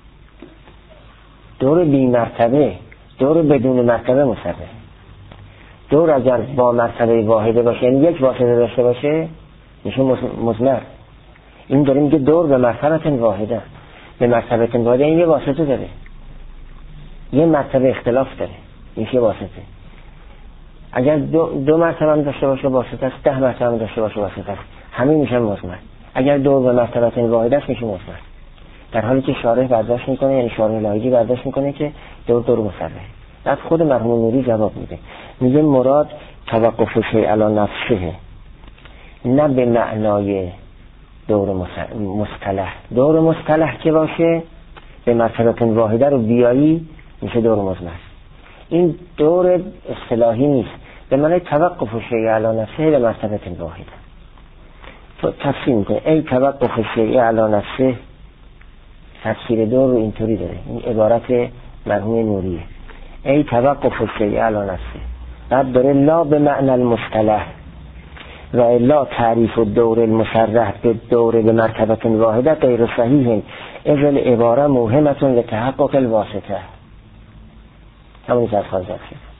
S1: دور بی مرتبه، دور بدون مرتبه مصرح. دور اگر با مرتبه واحده باشه، یعنی یک واسطه داشته باشه، میشه مضمر. این داره میگه دور به مرتبه واحده، به مرتبه واحده این یه واسطه داره، یه مرتبه اختلاف داره، میشه واسطه. اگر دو, دو مرتبه هم داشته باشه واسطه است، ده مرتبه هم داشته باشه واسطه است، همین میشه مضمر. اگر دور به مرتبه واحده است میشه مضمر. در حالی که شارح برداشت میکنه، یعنی شارح لاهیجی برداشت میکنه که دور دور مصرح. بعد خود مرحوم نوری جواب میده، میگه مراد توقف شیء علی نفسه، نه به معنای دور مصطلح. دور مصطلح که باشه به مرتبه واحده رو بیایی میشه دور مضمر. این دور اصطلاحی نیست، به معنای توقف شیء علی نفسه به مرتبه واحده. تو تفسیر میکنه ای توقف شیء علی نفسه، تفسیر دور رو اینطوری داره، این عبارت مرحوم نوریه، ای توقف شیء علی نفسه. بعد داره لا به معنی المصطلح و الا تعریف الدور المصرح به دور به مرتبه واحده غیر صحیح، اذ العباره موهمه لتحقق الواسطه. همونی که از حال ذکر شد.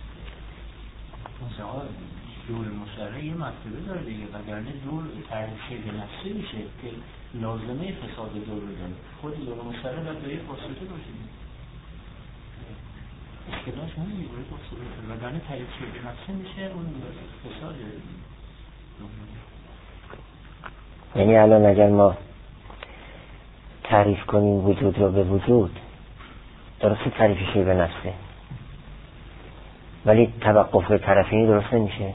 S2: دور مشرع یه مرتبه داره دیگه، وگرنه دور تعریف به نفسه میشه که لازمه فساد دور رو داره. خود دور مشرع باید به یک واسطه باشه، اشکلاش همینه باید واسطه، وگرنه تعریف به نفسه میشه اون فساد.
S1: یعنی الان اگر ما تعریف کنیم وجود رو به وجود، درسته تعریف شیء به نفسه، ولی توقف طرفینی درست نمیشه.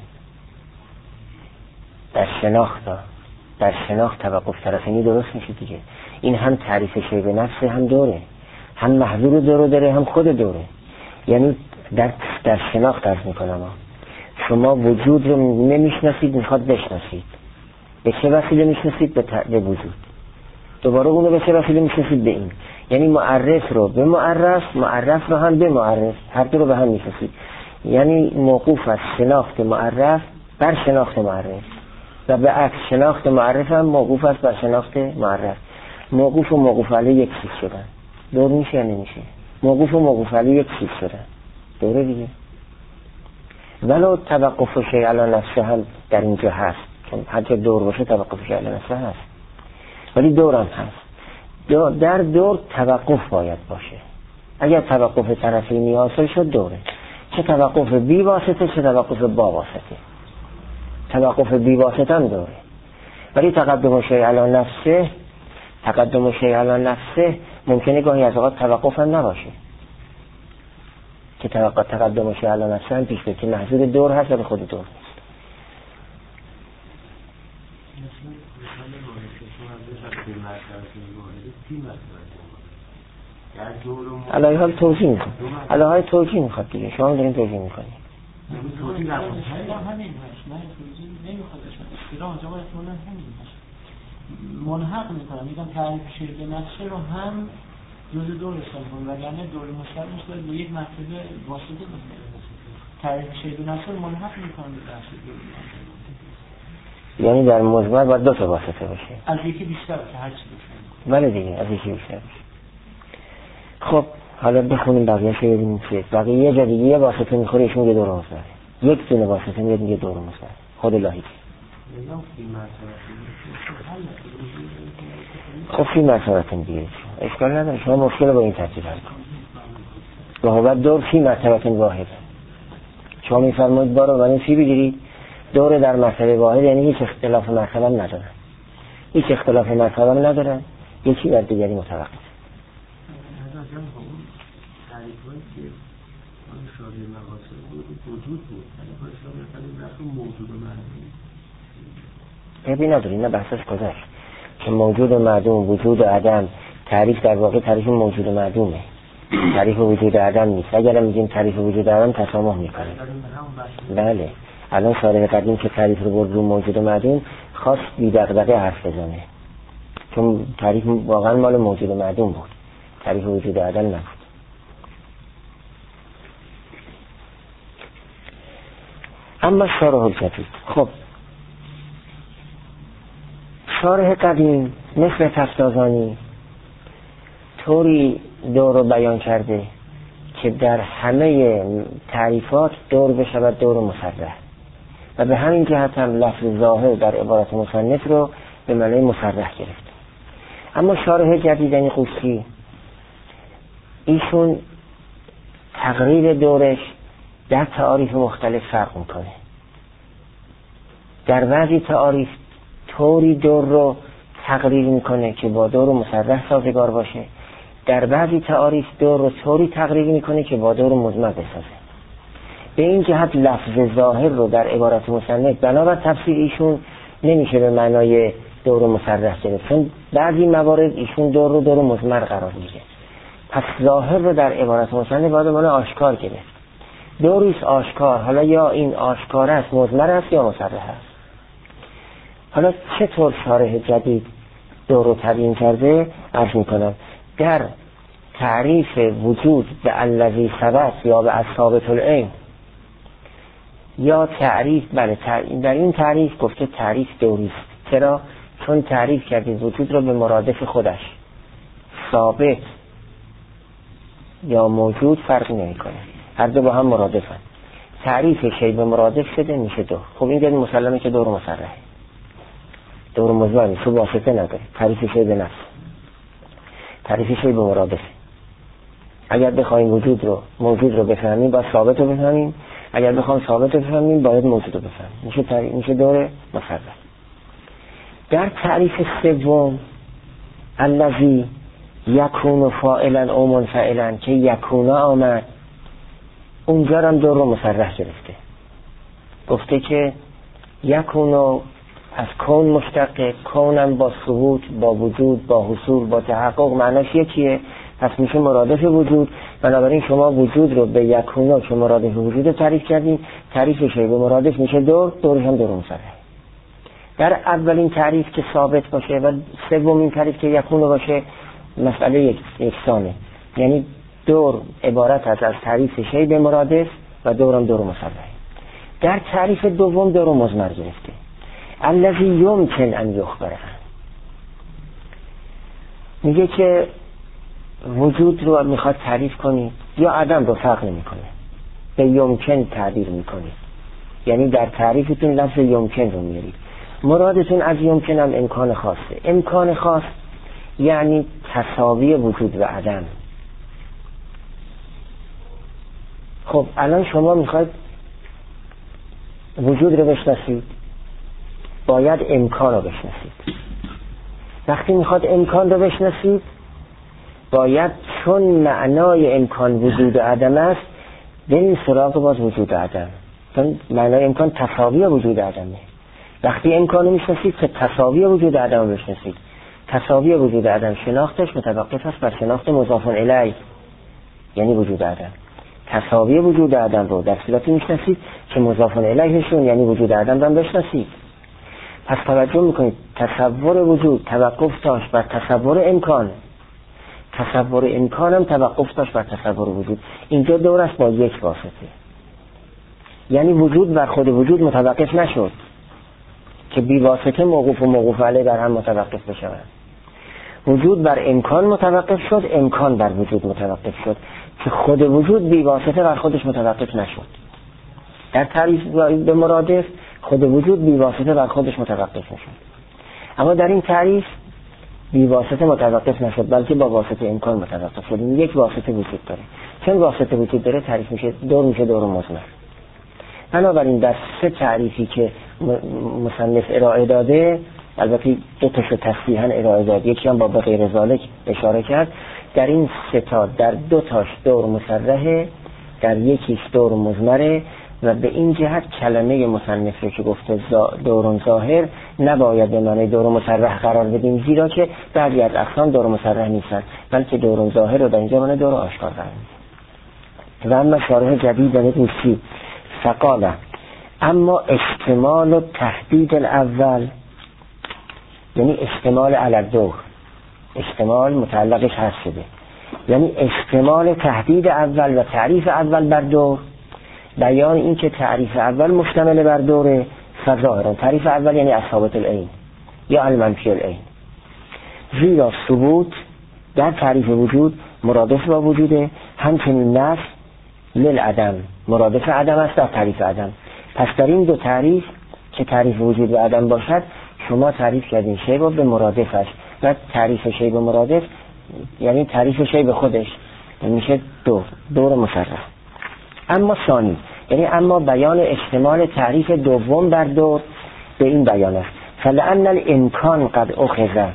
S1: در شناخت در شناخت توقف طرفینی درست میشه دیگه. این هم تعریف شیء به نفسه، هم دوره، هم محضور دوره داره، هم خود دوره. یعنی در در شناخت عرض میکنم شما وجود رو نمیشناسید، میخواد بشناسید. به چه وسیله میشناسید؟ به, ت... به وجود. دوباره اونو به چه وسیله میشناسید؟ به این. یعنی معرف رو به معرف، معرف رو هم به معرف، هر دو رو به هم میشناسید. یعنی موقوف از شناخت معرف بر شناخت معرف، و به عکس شناخت معرف هم موقوف است بر شناخت معرف. موقوف و موقوف علیه یک چیز شدن. دور میشه یا نمیشه؟ موقوف و موقوف علیه یک چیز شدن، دوره دیگه. ولو توقف شیء علی نفسه هم در اینجا هست، چون هر جا دور باشه توقف شیء علی نفسه هست، ولی دور هم هست. دور در دور توقف باید باشه. اگر توقف طرفینی حاصل شد دوره، چه توقف بی واسطه چه توقف با واسطه. توقف بی واسطه هم دوره، ولی تقدم شیء علی نفسه، تقدم شیء علی نفسه ممکنه گاهی از اوقات توقف هم نباشه، که توقع تقدم شیء علی نفسه هم پیش بیاد که محضور دور هست و به خود دور نیست. علاوه حال توجیه میخواد، علاوه حال توجیه میخواد دیگه، شما هم دارین توجیه میکنید.
S2: توجیه نمیخواد، همین هست، نه توجیه نمیخواد، اصطلاح اونجا باید مونن همین هست، منحق میکنم، میگم تعریف شیء به نفسه رو هم جز دور استفاده کنم، وگرنه دور مستقیم باید به یک مرتبه واسطه بکنم. تعریف شیء به نفسه رو منحق میکنم به بحث دور.
S1: یعنی در مجمل باید دو تا واسطه باشه،
S2: از یکی بیشتر باشه، هر چی باشه.
S1: بله دیگه، از یکی بیشتر باشه. خب حالا بخونیم بقیه‌اش رو ببینیم چیه. بقیه یه جا دیگه یه واسطه میخوره، ایشون یه دور مصدر، یک دونه واسطه میاد میگه دور مصدر، خود الهی. خب فی مرتبتون دیگه اشکال نداره، شما مشکل با این ترتیب حل کنید. وهو دور فی مرتبتون واحد. شما میفرمایید بارو من فی بگیرید، دور در مرتبه واحد، یعنی هیچ اختلاف مرتبه هم ندارن، هیچ اختلاف مرتبه هم ندارن، یکی بر دیگری متوقف.
S2: تعریفایی که آن شاهد مقاصد بود وجود بود، یعنی پایشان مثلا رفت موجود و معدوم
S1: عیبی نداری، نه بحثش گذشت که موجود و معدوم، وجود و عدم، تعریف در واقع تعریف موجود و معدومه، تعریف وجود و عدم نیست. اگر میگیم تعریف وجود و عدم تسامح میکنه. بله الان شارح قدیم که تعریف رو برد رو موجود و معدوم خواست بی دغدغه حرف بزنه، چون تعریف واقعا مال موجود و معدوم بود، تعریف وجود و عدم نبود. اما شارح الجدید، خب شارح قدیم مثل تفتازانی طوری دور رو بیان کرده که در همه تعریفات دور بشود دور مصرح، و به همین جهت هم لفظ ظاهر در عبارت مصنف رو به معنی مصرح گرفت. اما شارح جدید یعنی قوسی، ایشون تقریر دورش در تعاریف مختلف فرق میکنه. در بعضی تعاریف طوری دور رو تقریر میکنه که با دور مصرح سازگار باشه، در بعضی تعاریف دور رو طوری تقریر میکنه که با دور مضمر بسازه. به این جهت لفظ ظاهر رو در عبارت مصنف بنابر تفسیر ایشون نمیشه به معنای دور مصرح گرفت، چون بعضی موارد ایشون دور رو دور مضمر قرار میده. پس ظاهر رو در عبارت مصنف باید معنی آشکار گرفت. دوریست آشکار، حالا یا این آشکار است مضمر است یا مصرح است. حالا چطور شارح جدید دور رو تبیین کرده عرض میکنم. در تعریف وجود به الذی ثبت یا به الثابت العین، یا تعریف بله در این تعریف گفته تعریف دوریست. چرا؟ چون تعریف کرده وجود رو به مرادف خودش، ثابت یا موجود فرق نمی کنه. هر دو با هم مرادفن. تعریف شی به مرادف شده میشه دور. خب این دیگه مسلمه که دور مصرحه، دور مزمنی، تو واسطه نداره. تعریف شی به نفس، تعریف شی به مرادف. اگر بخوایم وجود رو موجود رو بفهمیم باید ثابت رو بفهمیم، اگر بخوایم ثابت رو بفهمیم باید موجود رو بفهمیم. میشه تعریف، میشه دور مصرح. در تعریف سوم الذی یکون فاعلا او منفعلا که یکون آمد، اونجا هم دور رو مصرح گرفته. گفته که یکون از کون مشتقه، کونم با ثبوت، با وجود، با حصول، با تحقق معناش یکیه، پس میشه مرادف وجود. بنابراین شما وجود رو به یکون که مرادف وجود تعریف کردین، تعریفش به مرادف میشه دور، دورش هم دور مصرح. در اولین تعریف که ثابت باشه و سومین تعریف که یکون باشه مسئله یکسانه، یعنی دور عبارت است از تعریف شی به مرادف و دورم دور مصرح. در تعریف دوم دور مضمر گرفته، الذی یمکن ان یخبره، میگه که وجود رو میخواد تعریف کنی یا عدم رو فرق نمیکنه، به یمکن تعبیر میکنی، یعنی در تعریفتون لفظ یمکن رو میارید. مرادتون از یمکن هم امکان خاصه. امکان خاص یعنی تساوی وجود و عدم. خب الان شما میخواید وجود رو بشناسید، باید امکان رو بشناسید. وقتی میخواد امکان رو بشناسید باید چون معنای امکان وجود و عدم است بریم سراغ باز وجود و عدم، چون معنای امکان تساوی وجود و عدمه. وقتی امکان رو میشناسید که تساوی وجود و عدم رو بشناسید. تساوی وجود و عدم شناختش متوقف است بر شناخت مضاف الیه، یعنی وجود و عدم. تساوی وجود و عدم رو در صورتی میشناسید که مضاف الیهشون یعنی وجود و عدم رو بشناسید. پس توجه میکنید تصور وجود توقف داشت بر تصور امکان، تصور امکان هم توقف داشت بر تصور وجود. اینجا دور است با یک واسطه، یعنی وجود بر خود وجود متوقف نشد که بی واسطه موقوف و موقوف علیه بر هم متوقف بشود. وجود بر امکان متوقف شد، امکان بر وجود متوقف شد که خود وجود بی واسطه بر خودش متوقف نشد. در تعریف به مرادف خود وجود بی واسطه بر خودش متوقف نشد، اما در این تعریف بی واسطه متوقف نشد بلکه با واسطه امکان متوقف شد. این یک واسطه وجود داره. چون واسطه وجود داره تعریف میشه دور، میشه دور مضمر. بنابراین در سه تعریفی که مصنف ارائه داده، البته دو تاشو تصحیحاً ارائه داد، یکی هم با به غیر ذالک اشاره کرد، در این سه تا در دو تاش دور مصرحه، در یکیش دور مضمره و به این جهت کلمه مصنف رو که گفته دور ظاهر نباید به معنی دور مصرح قرار بدیم، زیرا که بعضی از اقسام دور مصرح نیستن بلکه دور ظاهر رو در اینجا معنی دور آشکار قرار میدیم. و اما شارح جدید داره دوستی فقاله اما اشتمال و تهدید الاول، یعنی اشتمال علی دور، اشتمال متعلقش هست شده، یعنی اشتمال تهدید اول و تعریف اول بر دور، بیان این که تعریف اول مشتمل بر دوره فظاهرا. تعریف اول یعنی اثابت العین یا المنفی العین، زیرا ثبوت در تعریف وجود مرادف با وجوده، همچنین نفی للعدم مرادف عدم است در تعریف عدم. پس در این دو تعریف که تعریف وجود و عدم باشد شما تعریف کردین شی رو به مرادفش و تعریف شی به مرادف یعنی تعریف شی به خودش میشه دور دور مصرح. اما ثانی یعنی اما بیان اشتمال تعریف دوم بر دور به این بیان است فلأن الامکان قد اخذ،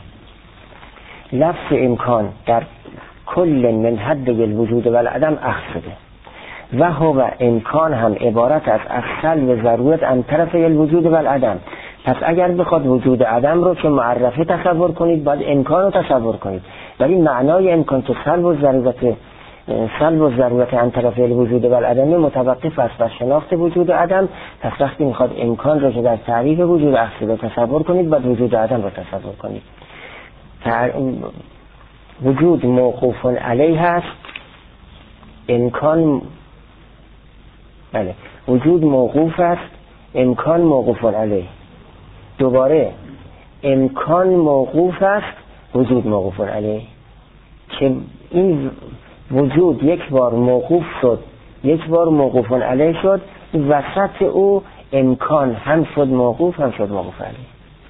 S1: لفظ امکان در کل من حد الوجود و العدم اخذ شده و هو امکان هم عبارت است از سلب ضرورت عن طرف الوجود و العدم. پس اگر بخواد وجود عدم رو که معرفه تصور کنید باید امکان رو تصور کنید، ولی معنای امکان که سلب و ضرورت سلب و ضرورت عن طرف الوجود و العدم متوقف است بر شناخت وجود و عدم. پس وقتی میخواد امکان رو که در تعریف وجود اخذ رو تصور کنید باید وجود عدم رو تصور کنید. وجود موقوف علیه هست، امکان بله وجود موقوف است، امکان موقوف علیه. دوباره امکان موقوف است، وجود موقوف علیه، که این وجود یک بار موقوف شد یک بار موقوف علیه شد، وسط او امکان هم شد موقوف هم شد موقوف علیه.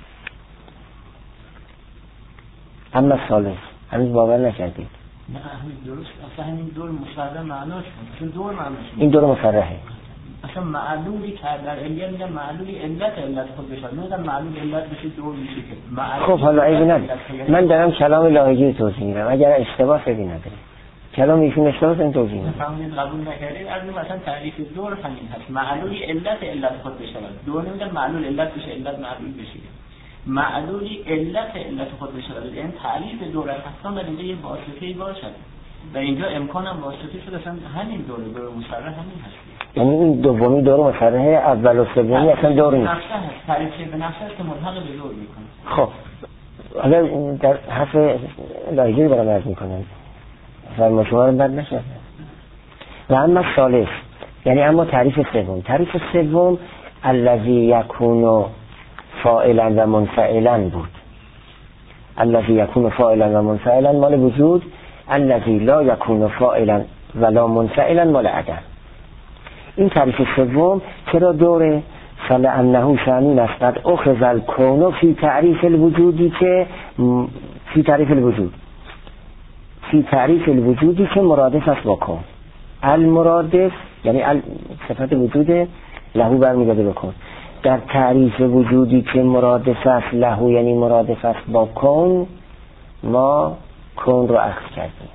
S1: اما ثالث هنوز باور نکردید.
S2: نه همین درست، اصلا همین دور مصرح معناش بود، چون دور معناش
S1: این دور مصرحه.
S2: اصلا معلولی که در علمیه میگن معلولی علت علت خود بشه، میگن معلول علت بشه دور میشه که.
S1: خب حالا عیبی نداره، من دارم کلام لاهیجی توضیح میدم، اگر اشتباه عیبی نداره. کلام ایشون اشتباه این توضیح میدم.
S2: فهمید قبول نکردید، از مثلا تعریف دور همین هست، معلولی علت علت خود بشه. دور نمیگن معلول علت بشه علت معلول بشه. معلولی علت علت خود بشه، یعنی تعریف دور اصلا در اینجا یه واسطه‌ای باشد. در اینجا امکان هم واسطه شده، اصلا همین دور دور مصرح همین هست.
S1: یعنی این دومی دور مصرح اول و سومی اصلا دور نیست.
S2: نفسه هست، تعریف به نفسه است که ملحق به دور میکنه.
S1: خب حالا در حرف لاهیجی برام عرض میکنم فرما شما رو بد نشد. و اما ثالث یعنی اما تعریف سوم، تعریف سوم الذی یکون فاعلا و منفعلا بود. الذی یکون فاعلا و منفعلا مال وجود، الذی لا یکون فاعلا ولا منفعلا مال عدم. این تعریف سوم چرا دوره؟ فلانه شأن است قد اخذ الکون فی تعریف الوجودی که فی تعریف الوجود فی تعریف الوجودی که مرادف است با کون. المرادف یعنی صفت وجود لهو برمیگرده به کون. در تعریف وجودی که مرادف است لهو یعنی مرادف است با کون، ما کون رو اخذ کردیم.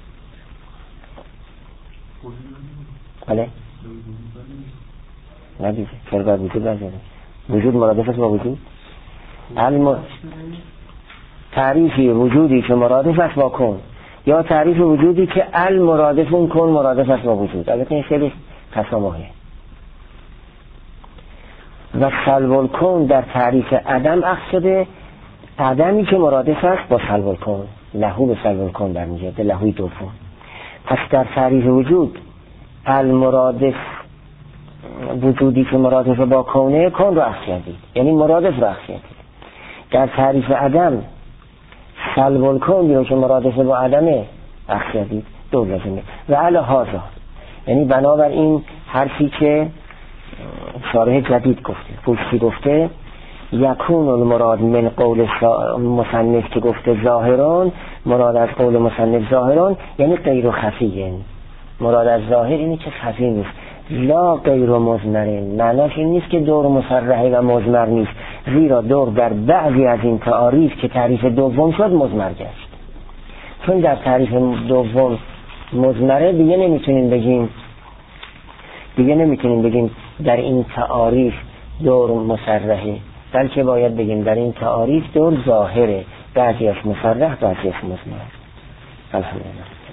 S1: بله؟ ندیده چرا باید وجود برگرده؟ وجود مرادف است با وجود؟ الم... تعریف وجودی که مرادف است با کون یا تعریف وجودی که المرادف اون کون مرادف است با وجود. البته این خیلی تسامحه. و سلب الکون در تعریف عدم اخذ شده، عدمی که مرادف است با سلب الکون، لهو به سلب الکون برمیگرده، لهوی دوم. پس در تعریف وجود المرادف وجودی که مرادف با کونه، کون رو اخذ کردید یعنی مرادف رو اخذ کردید. در تعریف عدم سلب الکون رو که مرادف با عدمه اخذ کردید، دو لازمه. و علی هذا یعنی بنابراین حرفی که شارح جدید گفته، پوشتی گفته یکون المراد من قول مصنف که گفته ظاهران، مراد از قول مصنف ظاهران یعنی غیر خفیه. مراد از ظاهر اینی که خفی نیست، لا غیر مضمرین، معناش این نیست که دور مصرحه و مضمر نیست، زیرا دور در بعضی از این تعاریف که تعریف دوم شد مضمر گشت. چون در تعریف دوم مضمره دیگه نمیتونیم بگیم دیگه نمیتونیم بگیم در این تعاریف دور مصرحه، بلکه باید بگیم در این تعاریف دور ظاهره، بعضی از مصرح بعضی از مضمر. الحمدلله.